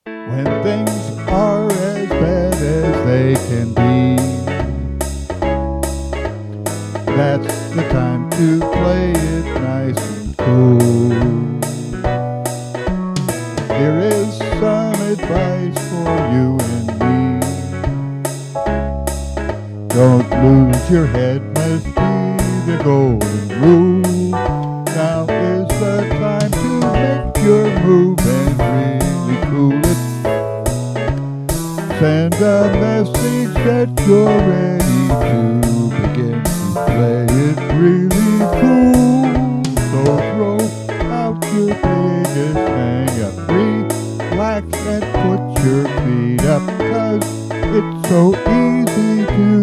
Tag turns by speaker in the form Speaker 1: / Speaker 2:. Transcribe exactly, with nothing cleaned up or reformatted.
Speaker 1: When things are as bad as they can be, that's the time to play it nice and cool. Here is some advice for you and me. Don't lose your head, must be the golden rule. Now is the time to make your move and really cool it. Send a message that you're ready to begin to play it really cool. So throw out your biggest hang up, relax and put your feet up, 'cause it's so easy to